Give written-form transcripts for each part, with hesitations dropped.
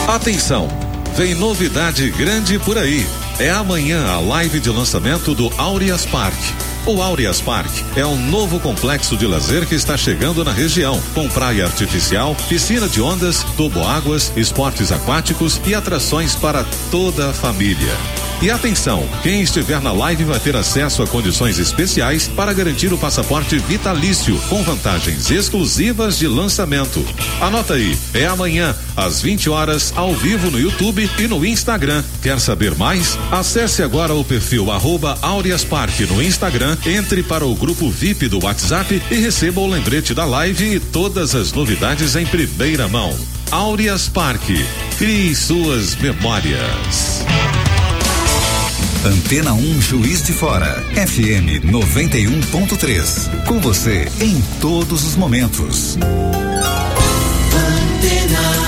Atenção, vem novidade grande por aí. É amanhã a live de lançamento do Aureas Park. O Aureas Park é um novo complexo de lazer que está chegando na região, com praia artificial, piscina de ondas, toboáguas, esportes aquáticos e atrações para toda a família. E atenção, quem estiver na live vai ter acesso a condições especiais para garantir o passaporte vitalício, com vantagens exclusivas de lançamento. Anota aí, é amanhã, às 20 horas, ao vivo no YouTube e no Instagram. Quer saber mais? Acesse agora o perfil @AureasPark no Instagram, entre para o grupo VIP do WhatsApp e receba o lembrete da live e todas as novidades em primeira mão. Aureas Park, crie suas memórias. Antena 1 Juiz de Fora, FM 91.3. Com você em todos os momentos. Antena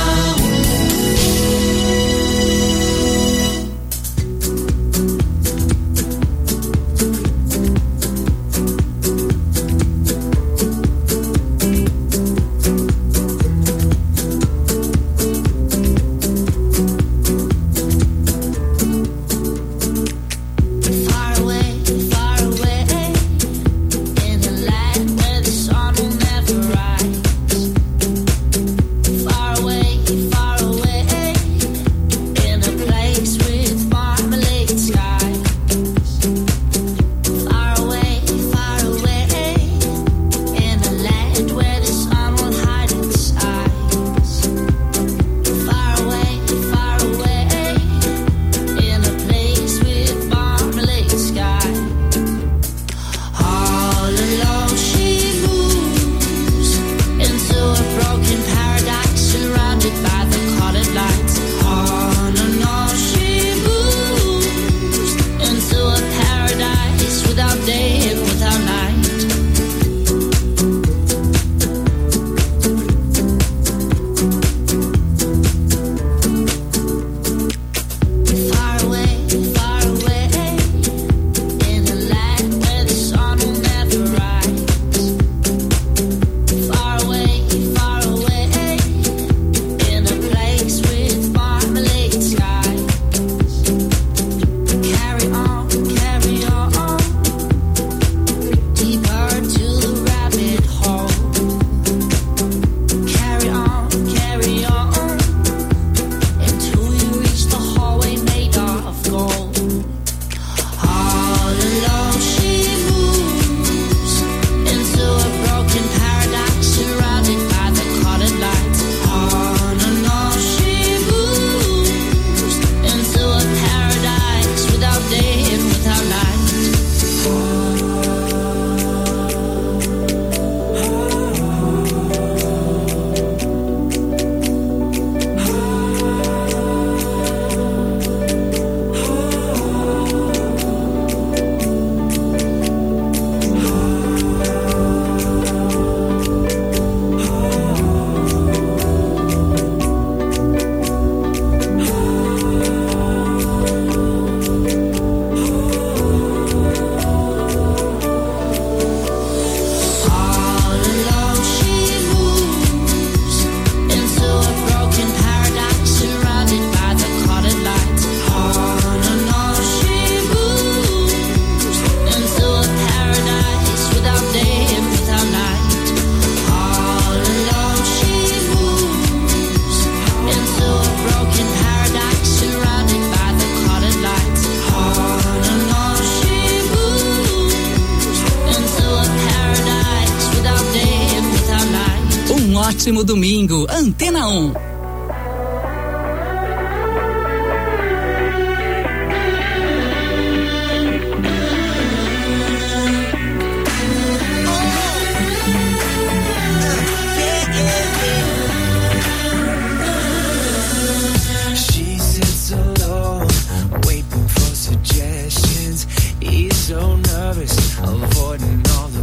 Um ótimo domingo, Antena 1.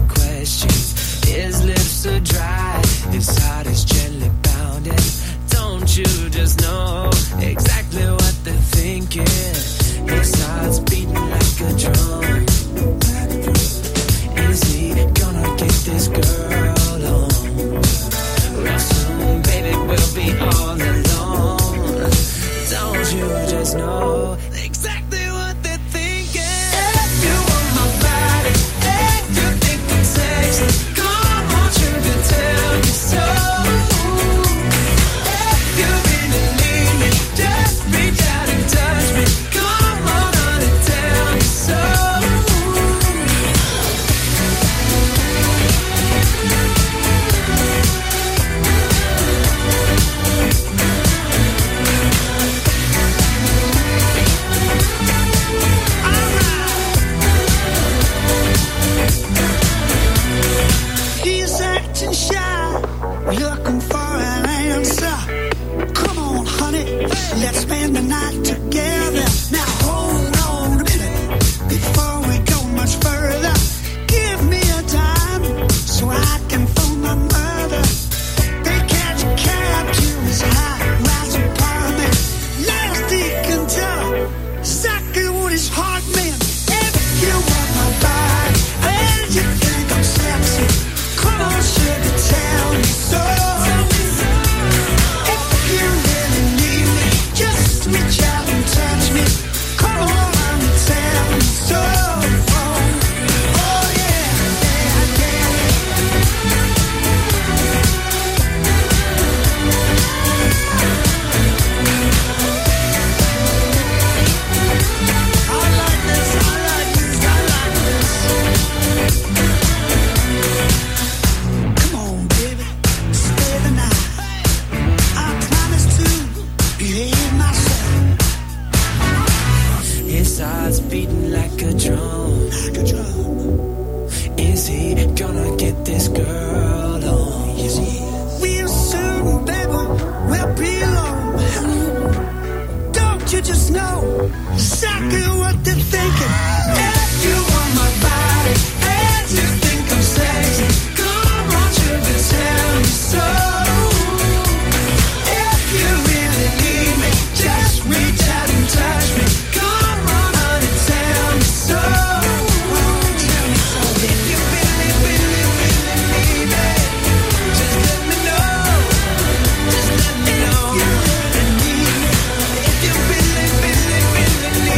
His lips are dry, his heart is gently bounding. Don't let's spend the night together. Now hold on a minute before we go much further. Give me a time so I can phone my mother. They catch a cab to his high-rise apartment. Last he can tell exactly what his heart meant. If you want my body and you think I'm sexy, come on, sugar, tell me so. If you really need me, just reach out and touch me. Come on and tell me so. Oh yeah, yeah, yeah. I like this, I like this, I like this. Come on, baby, stay the night. I promise to behave myself. His heart's beating like a drum. Like a drum. Is he gonna get this girl on? Yes, he is. Real soon, baby, we'll be alone. Don't you just know exactly what they're thinking? If you want my body and you think I'm sexy, come on, sugar, tell me so. If you really need me, just reach out and touch me. Come on, honey, tell me so. Tell me so. If you really, really, really need me, just let me know. Just let me know. If you really need me, if you really, really, really need me.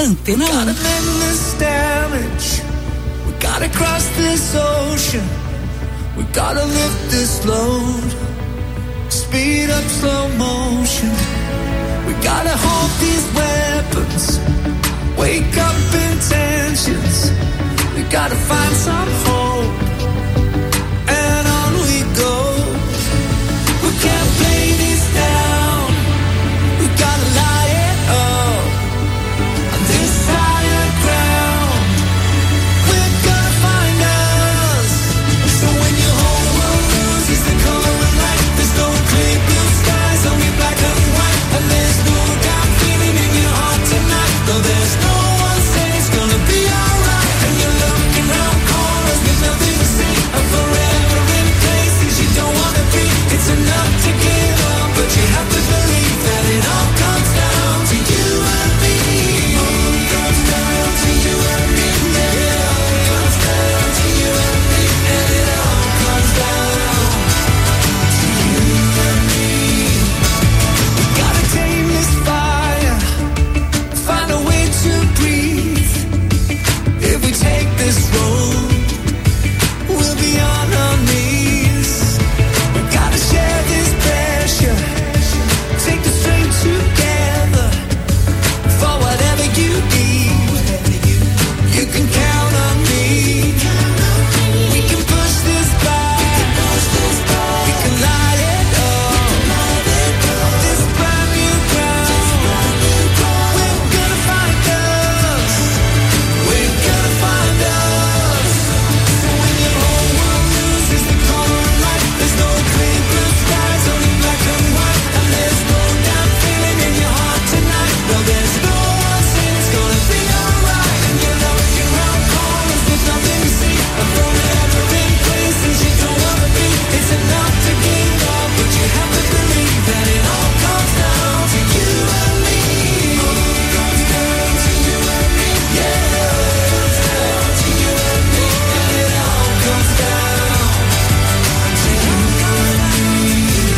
Antena 1. Gotta mend this damage. We gotta cross this ocean. We gotta lift this load. Speed up slow motion. We gotta hold these weapons. Wake up intentions. We gotta find some hope. And on we go. We can't play this down. We gotta light it up. On this higher ground. We're gonna find us. So when your whole world loses the color of light, there's no clear blue skies, only black and white. And there's no doubt feeling in your heart tonight. No, there's no one saying it's gonna be alright. And you're looking round corners with nothing to see. And forever in places you don't wanna be. It's enough to give up, but you have to believe that it all comes down to you and me. All comes down to you and me. Yeah, it all comes down to you and me. And it all comes down to you and me. We gotta tame this fire, find a way to breathe. If we take this road, we'll be on our knees. We gotta share this pressure, take the strength together. For whatever you need, you can count on me. We can push this back, we can light it up. This brand new ground, we're gonna find us. We're gonna find us. So when your whole world loses the color of light, there's no clear blue skies, only black and white. And there's no doubt feeling in your heart tonight. No, there's no one saying it's gonna be alright. And you're looking round corners with nothing to see. And forever in places you don't wanna be. It's enough to give up, but you have to believe that it all comes down to you and me. All comes down to you and me. Yeah, it all comes down to you and me. And it all comes down to you and me.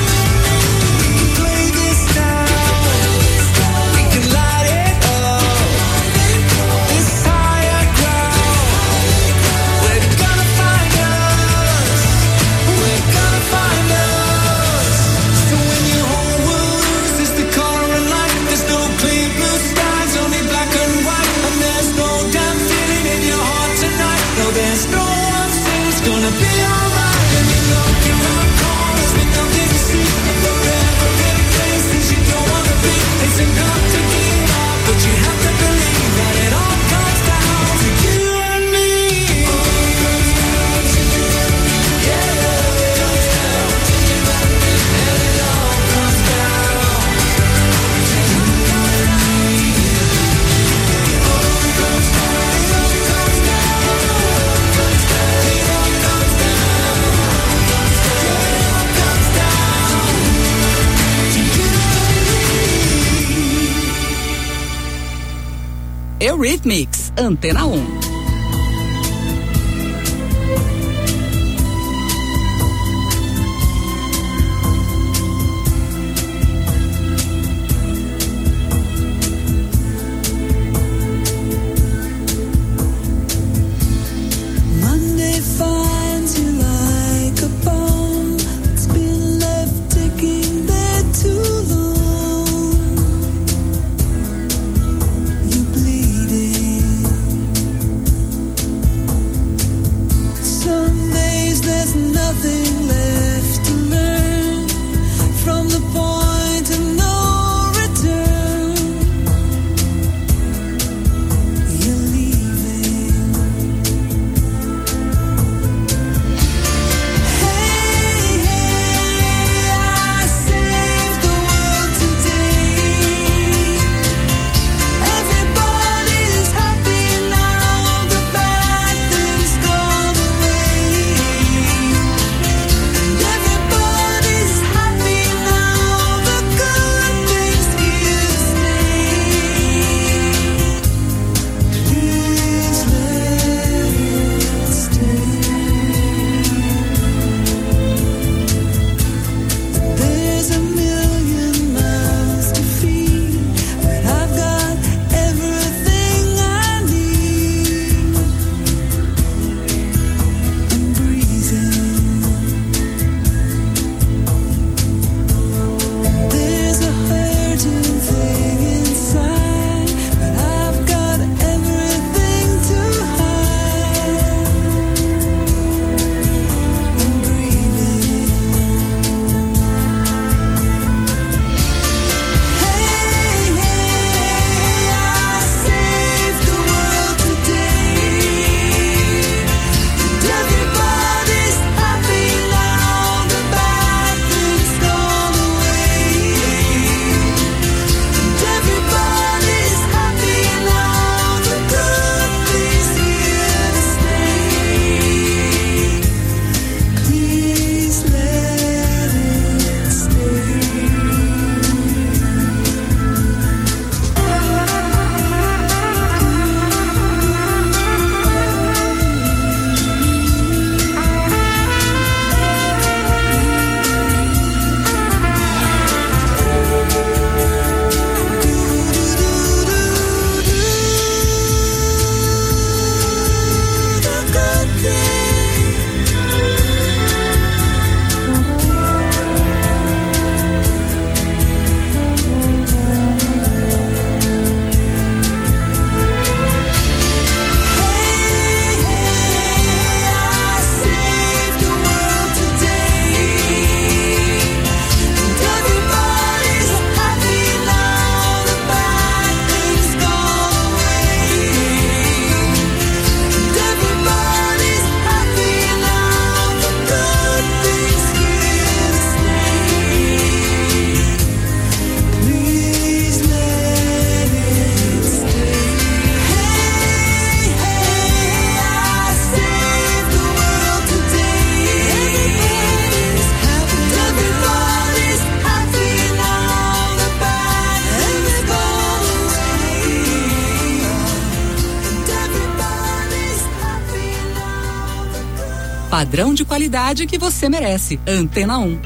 We can play this down. We can light it up. This higher ground. We're gonna find us. We're gonna find us. So when your whole world loses the color of light, there's no clear blue skies, only black and white. And there's no damn feeling in your heart tonight. No, there's no one saying it's gonna be alright. And you're looking round corners with nothing to see. And forever in places you don't wanna be. It's enough to give up, but you have to believe that it all comes down to you and me. All comes down to you and me. Yeah, it all comes down to you and me. And it all comes down to you and me. All comes down, it all comes down, it all comes down, it all comes down, it all comes down to you and me. Eurythmics, Antena 1. Monday finds you like a bomb. It's been left ticking there too long. You're bleeding. padrão de qualidade que você merece. Antena 1.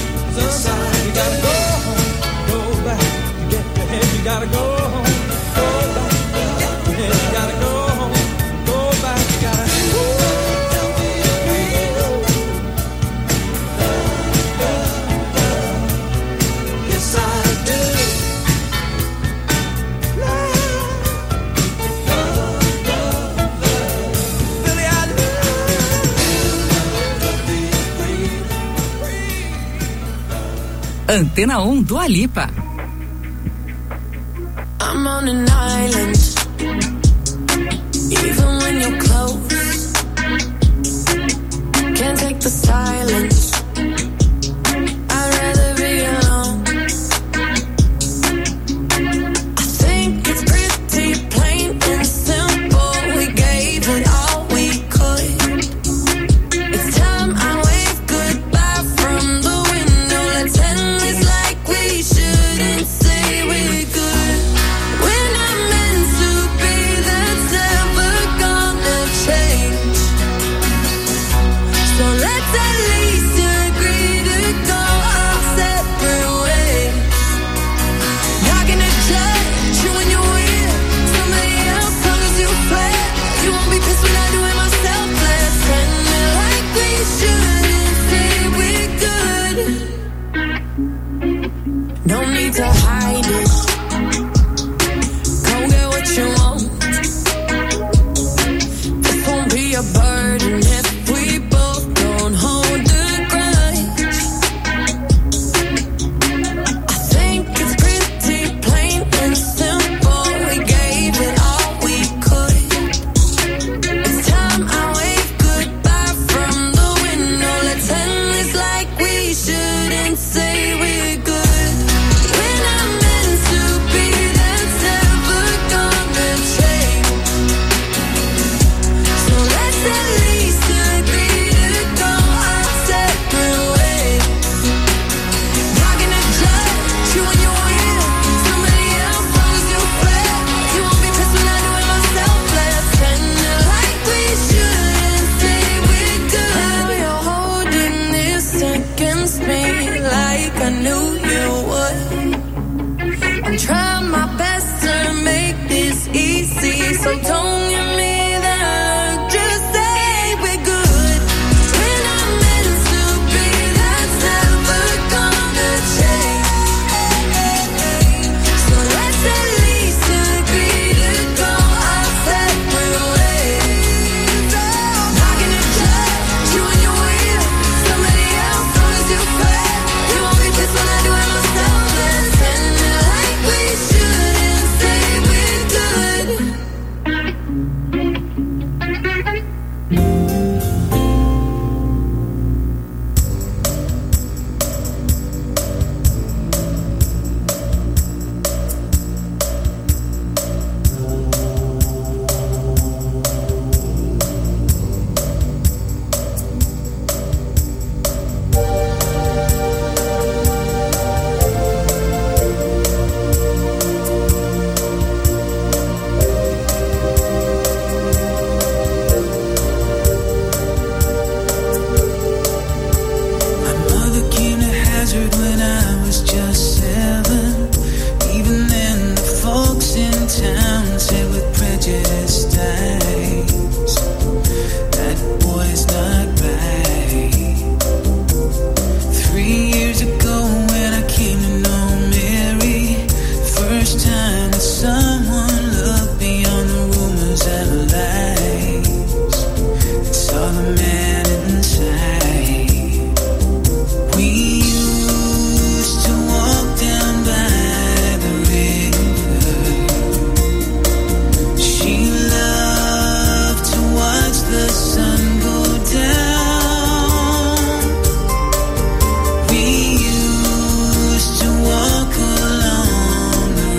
Sometimes you gotta go back to get ahead. You gotta go home. Antena 1 Dua Lipa. I'm on an island, even when you're close. Can't take the silence. I'd rather be alone. I think it's pretty plain and simple. We gave it all we could. It's time I wave goodbye from the window. Let's end this like we shouldn't say we're good. We're not meant to be, that's never gonna change. So let's at least agree to go our separate ways. Not gonna judge you when you're with somebody else, long as you play. You won't be pissed when I do it myself. Let's end it like we shouldn't say we're good. No need to hide it. Go get what you want. This won't be a burden if we both don't hold the grudge. I think it's pretty plain and simple. We gave it all we could. It's time I wave goodbye from the window. Let's end this like we shouldn't say we're good. We're not meant to be, that's never gonna change. So let's at least agree to go our separate ways. Not gonna judge you when you're with somebody else, long as you play. You won't be pissed when I do it myself. Let's end it like we shouldn't say we're good. Now you're holding this against me like I knew you would. I'm trying my best to make this easy, so don't give me that look, just say we're good. We're not meant to be, that's never gonna change. So let's at least agree to go our separate ways. Not gonna judge you when you're with somebody else, long as you play. You won't be pissed when I do it myself. Let's end it like we shouldn't say we're good. My mother came to Hazard when I was just 7. Even then, the folks in town said with prejudiced eyes, that boy's not right. 3 years ago when I came to know Mary, first time that someone looked beyond the rumors and lies and saw the man inside. We used to walk down by the river. She loved to watch the sun go down. We used to walk along the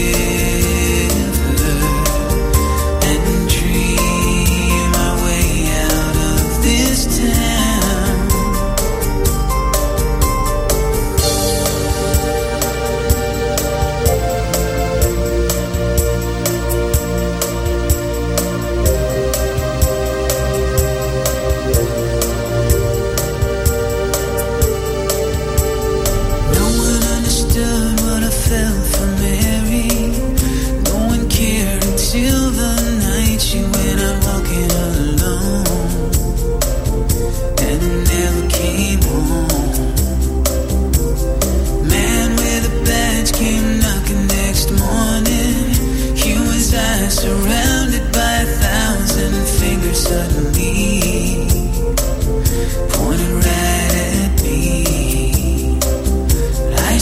river and dream our way out of this town. No one understood what I felt for Mary. No one cared until the night she went out walking alone and never came home. Man with a badge came knocking next morning. He was eyes surrounded by 1,000 fingers suddenly pointed right at me. I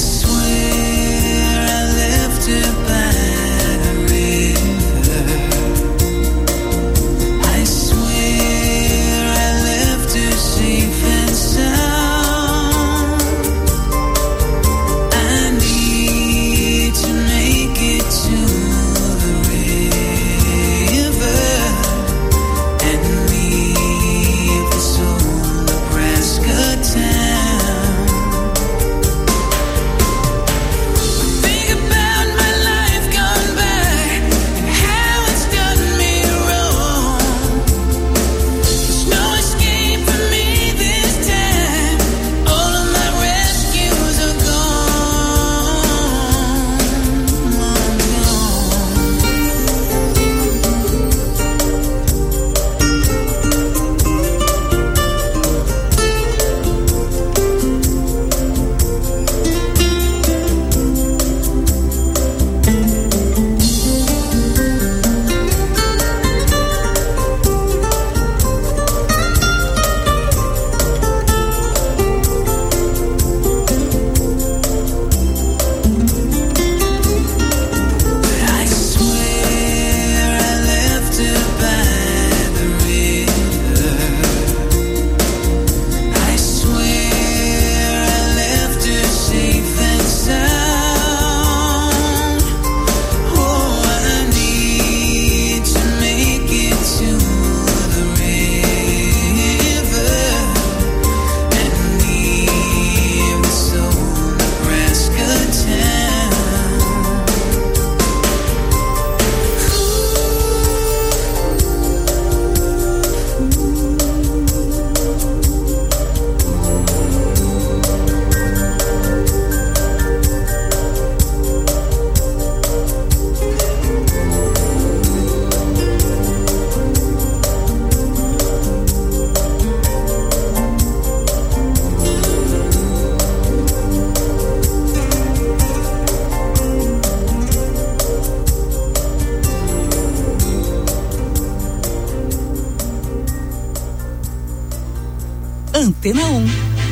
Antena 1.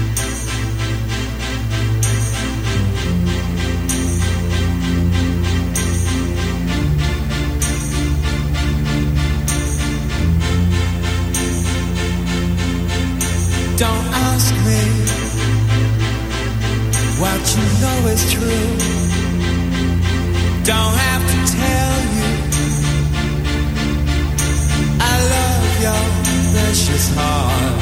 Don't ask me what you know is true. Don't have to tell you I love your precious heart.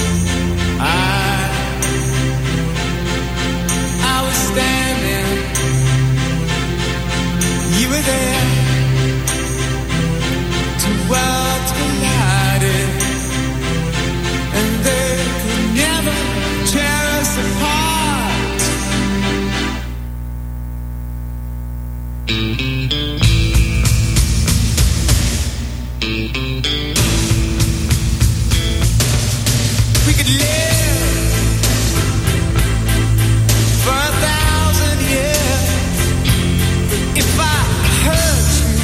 I was standing, you were there. Two worlds collided, and they could never tear us apart. We could live for 1,000 years, but if I hurt you,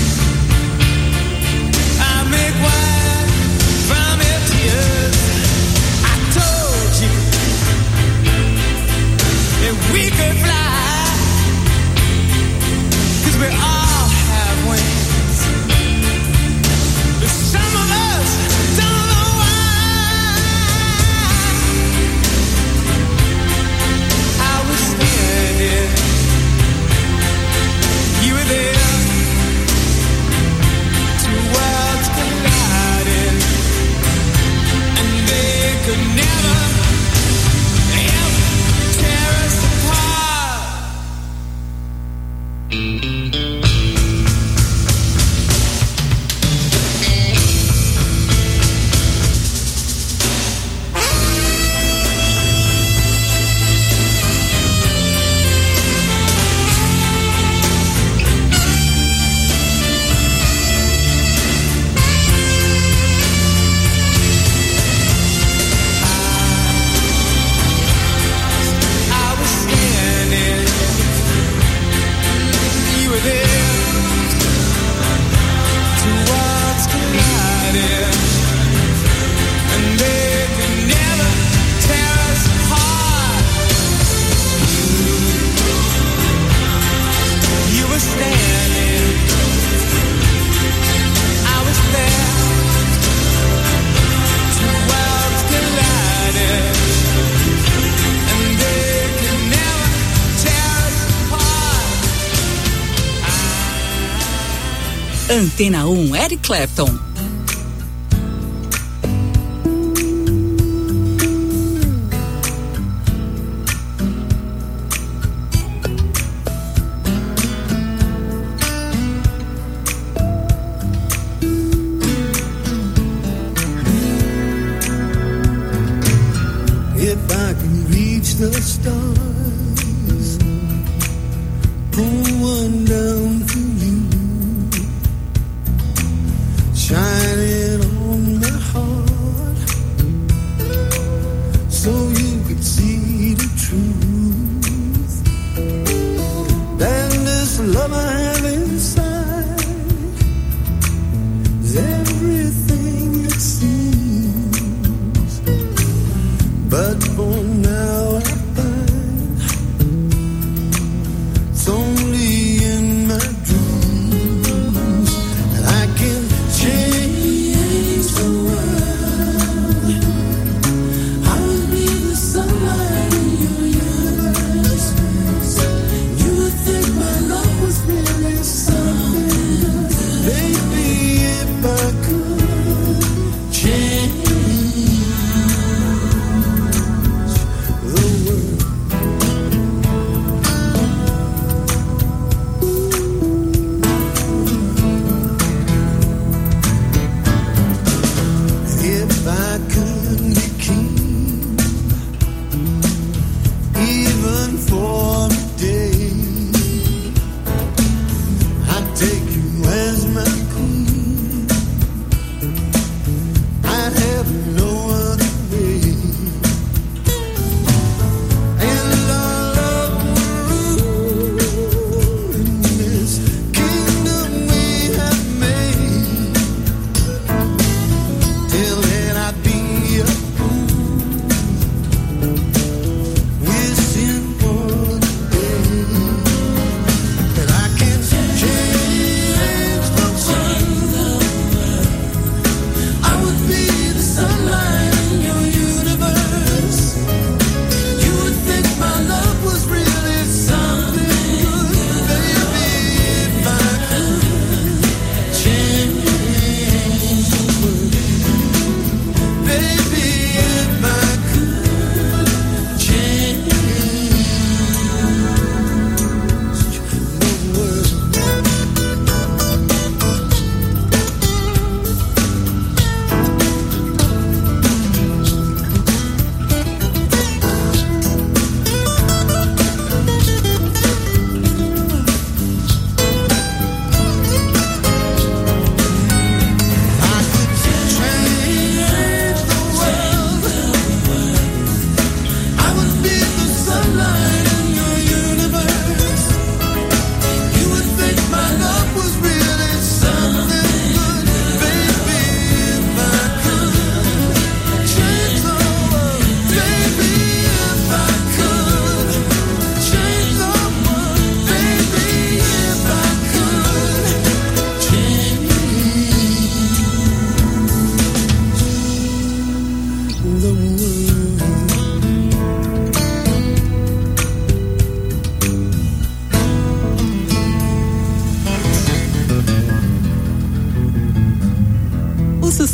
I make wine from your tears. I told you that we could fly, 'cause we all have wings, but some of us don't know why. I was standing, you were there. Two worlds collided, and they could never, ever tear us apart. I was standing, you were there. Two worlds collided, and they could never tear us apart. You were standing, I was there. Two worlds collided, and they could never tear us apart. Antena 1, Eric Clapton. If I can reach the stars, pull one down for you, shine it on my heart, so you could see the truth. Then this love I have inside is everything it seems. But for now I find it's only in my dreams that I can change the world. I'll be the sunlight in your universe. You would think my love was really something. Baby, if I could change the world. If I could be king, even for a day, I'd take you as my queen. I'd have no other way. And our love will rule in this kingdom we have made. Till then I'd be a fool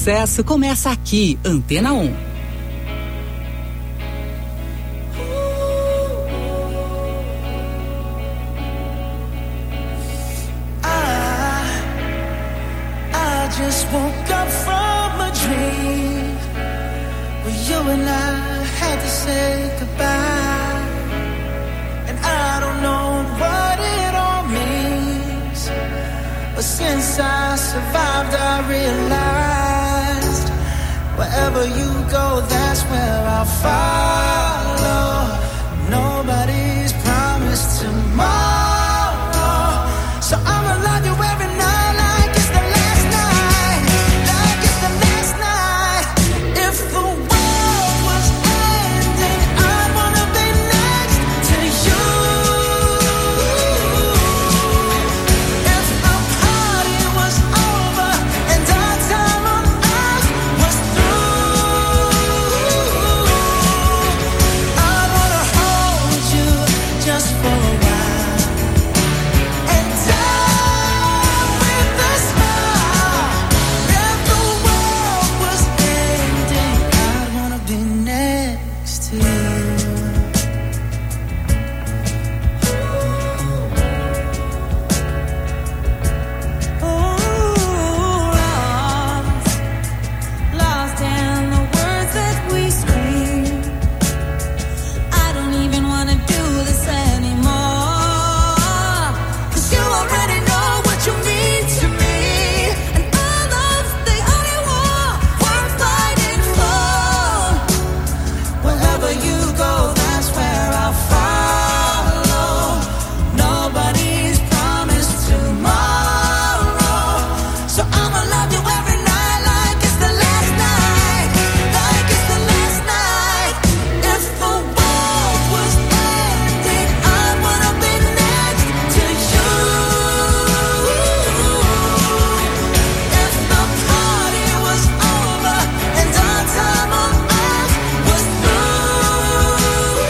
sucesso começa aqui, Antena 1. I just woke up from a dream where you and I had to say goodbye, and I don't know what it all means, but since I survived I realized wherever you go, that's where I'll follow. Nobody's promised tomorrow, so I'ma love you every night like it's the last night, like it's the last night. If the world was ending, I'd wanna be next to you. If the party was over and our time on earth was through, I'd wanna hold you just for a while and die with a smile. If the world was ending, I'd wanna be next to you. Lost in the words that we scream. I don't even wanna do this anymore, 'cause you already know what you mean to me, and our love's the only war worth fighting for. Wherever you go, that's where I'll follow. Nobody's promised tomorrow, so I'ma love you every night like it's the last night, like it's the last night. If the world was ending, I wanna be next to you. If the party was over and our time on earth was through,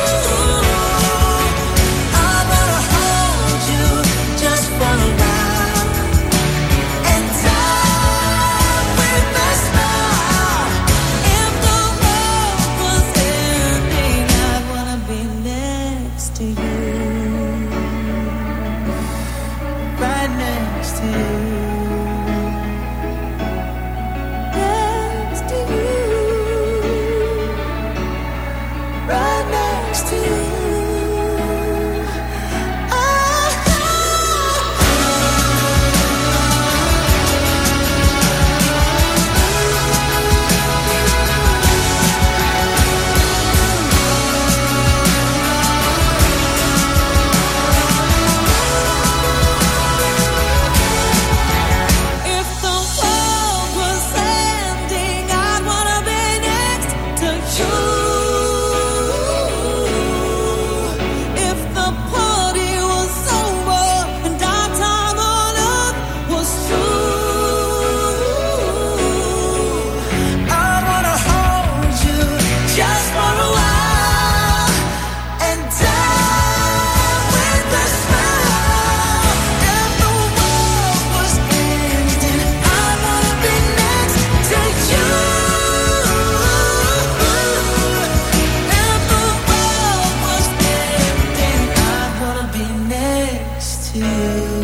I wanna hold you just for a while and die with a smile. If the world was ending, I'd wanna be next to you. Right next to you. Next to you. Right next to you. If the world was ending, I'd wanna be next to you. If the party was over and our time on earth was through, I wanna hold you just for a while and die with a smile. If the world was ending, I wanna be next to you. If the world was ending, I wanna be next to you.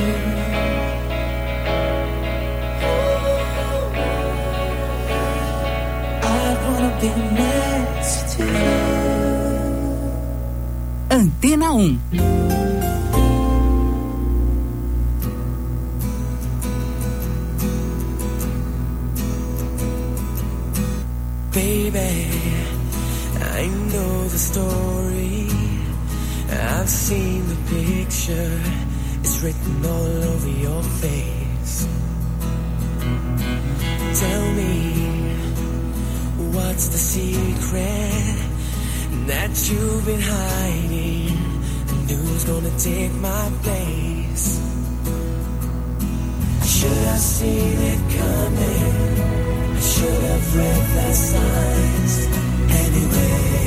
I wanna be next to you. Antena 1. Baby, I know the story. I've seen the picture. It's written all over your face. Tell me, what's the secret that you've been hiding? And who's gonna take my place? Should have seen it coming? I should have read the signs. Anyway,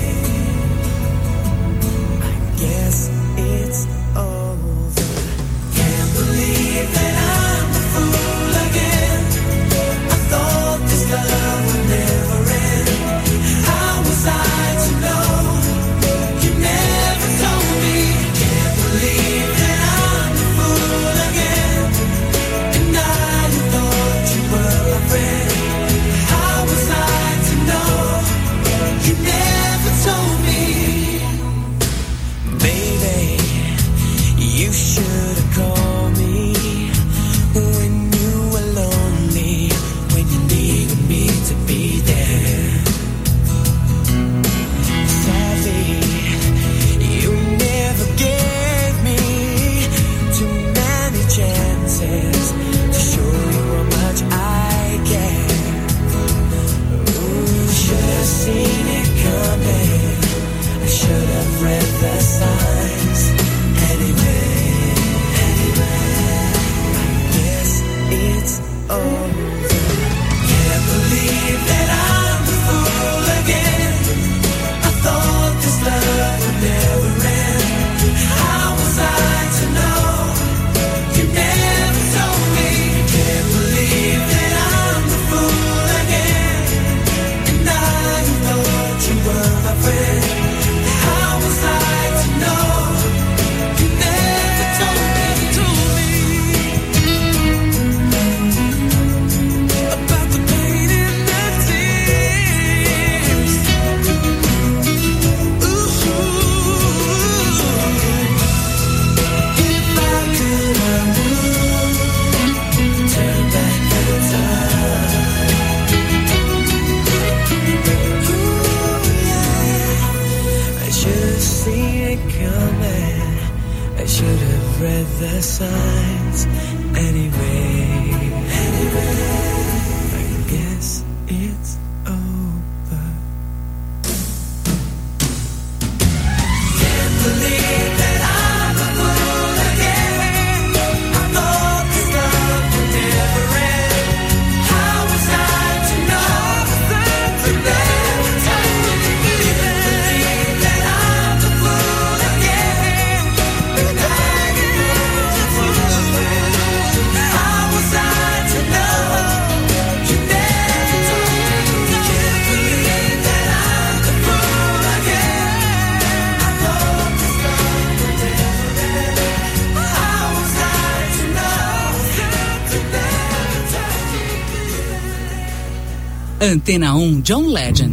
I guess it's over. Can't believe that I'm the fool again. I thought this love over. Can't believe that I'm the fool again. I thought this love would never end. How was I to know? You never told me. Can't believe that I'm the fool again. And I thought you were my friend. How was I to know? You never told me about the pain and the tears. Ooh, if I could, I would turn back the time. Ooh, yeah. I should have seen it coming. I should have read the signs. Anyway, I guess it's over. Can't believe that I'm a fool again. I thought this love would never end. How was I to know? You never told me. Can't believe that I'm the fool again. And I was a fool again. How was I to know? You never told me. Can't believe that I'm the fool again. I thought this love would never end. How was I to know? You never told me. Antena 1 John Legend.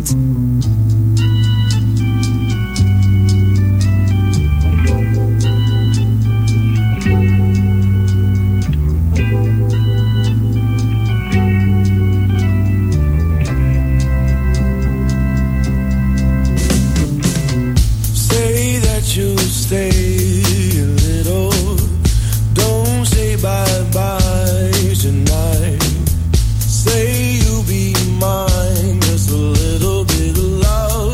Say that you'll stay a little. Don't say bye-bye tonight. Say you'll be mine. Just a little bit of love.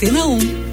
Antena 1.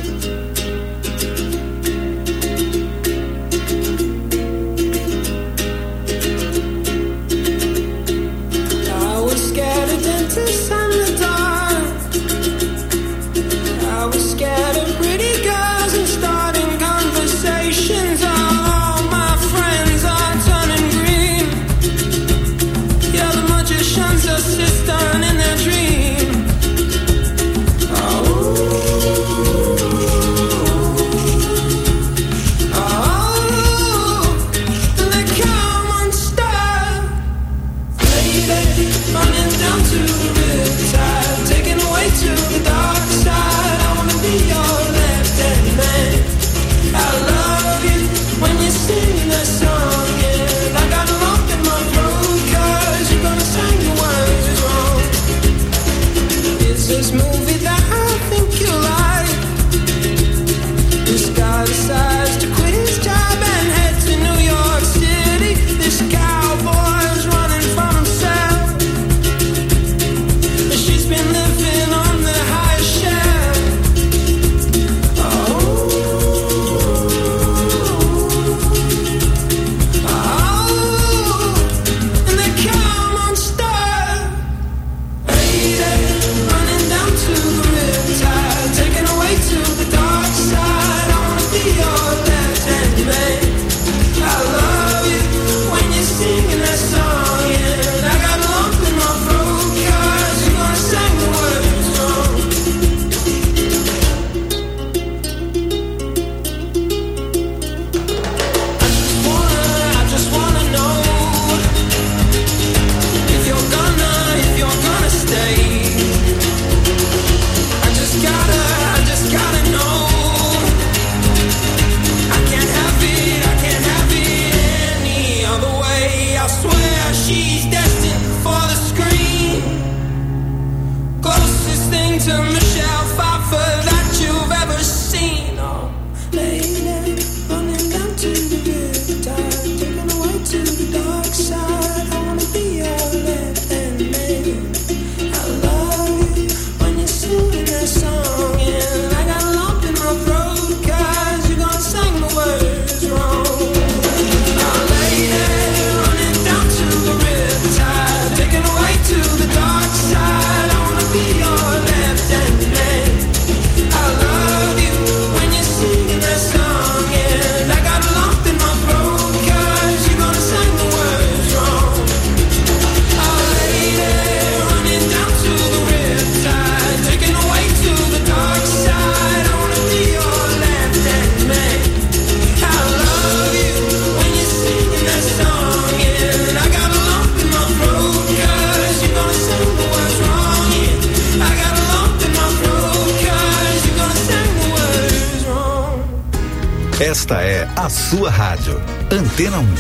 Esta é a sua rádio, Antena 1.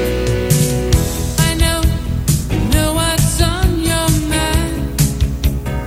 I know what's on your mind.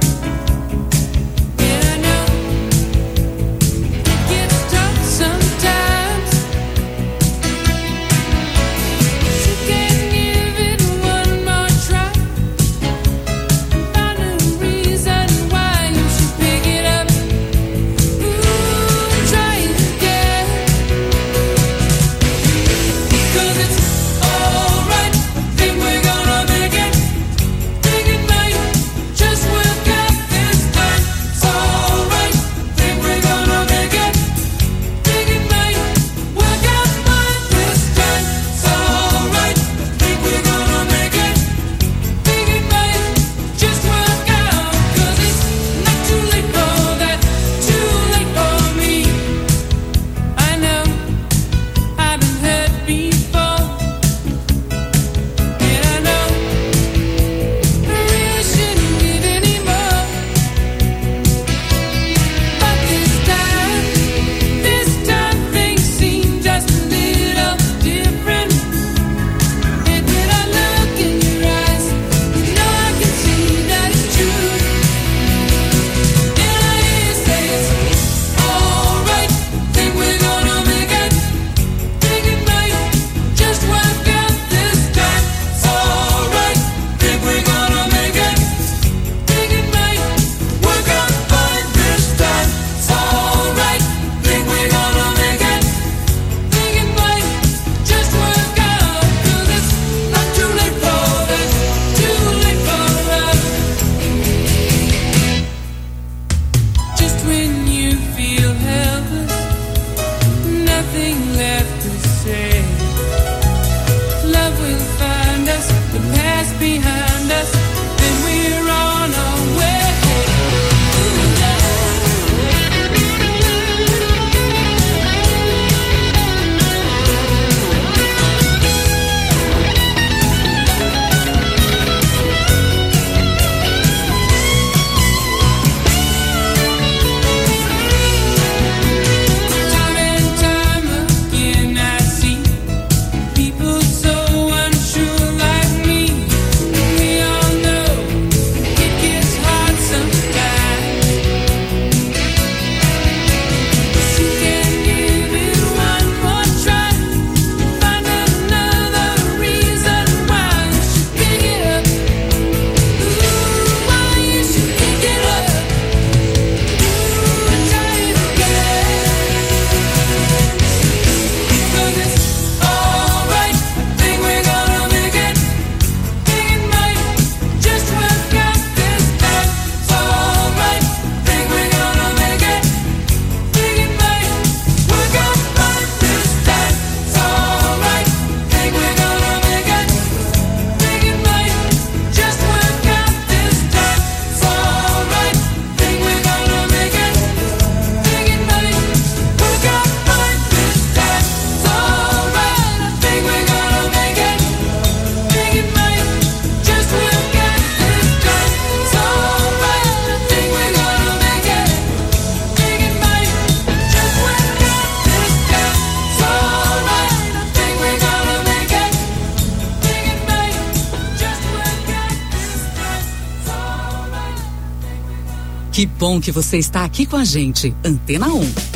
Que bom que você está aqui com a gente. Antena 1.